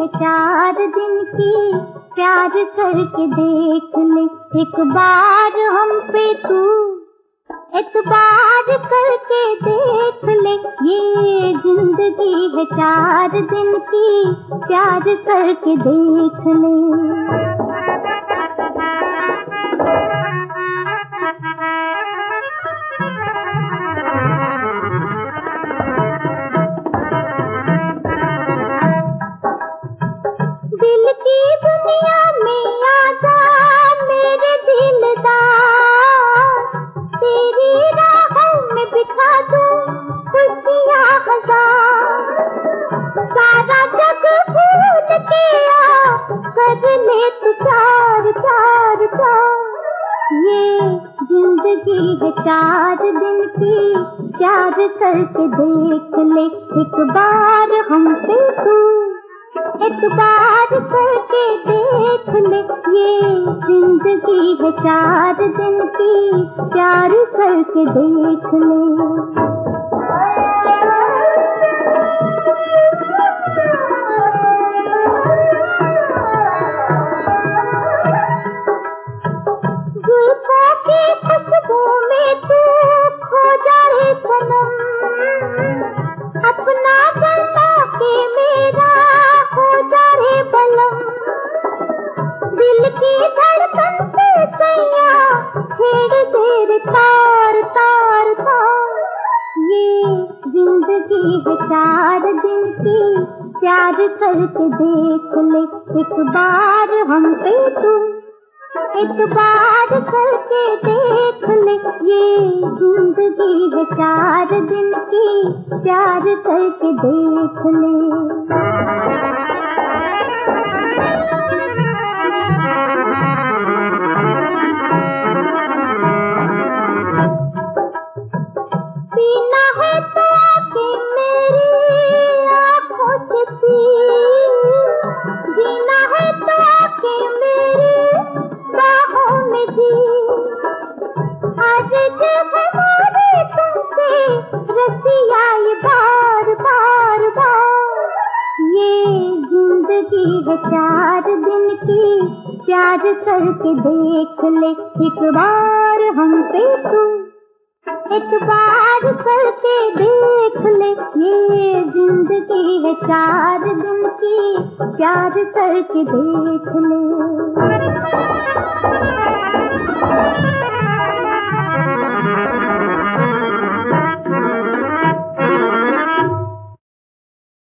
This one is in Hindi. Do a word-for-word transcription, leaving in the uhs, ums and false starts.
है चार दिन की, प्यार करके देख ले एक बार हम पे तू, एतबार करके देख ले। ये जिंदगी है चार दिन की, प्यार करके देख ले। दिल की दुनिया में आजा मेरे दिलदार, तेरी राहों में बिछा दूं खुशियाँ हजार। सारा जग भूल के आ कर ले तू प्यार प्यार प्यार। ये जिंदगी है चार दिन की, प्यार करके देख ले एक बार हम पे तू, एतबार करके देख ले। ये जिंदगी है चार दिन की, प्यार करके देख ले। जुल्फों की खुशबू में तू खो जाए सनम, अपना बना के मेरा हो जाए बलम। दिल की धड़कन से सैया छेड़ दे तार तार तार। ये जिंदगी है चार दिन की, प्यार करके देख ले एक बार हम पे तू, एतबार करके देख ले। ये जिंदगी है चार दिन की, प्यार करके देख ले। पीना है तो आके मेरी आँखों से पी, जीना है तो आके मेरी बाहों में जी। आज जब हमारे तुमसे रसिया ये बार बार बार। ये जिंदगी है चार दिन की, प्यार करके देख ले एक बार हम पे तू, एतबार करके देख ले। ये जिंदगी है चार दिन की, प्यार करके देख ले।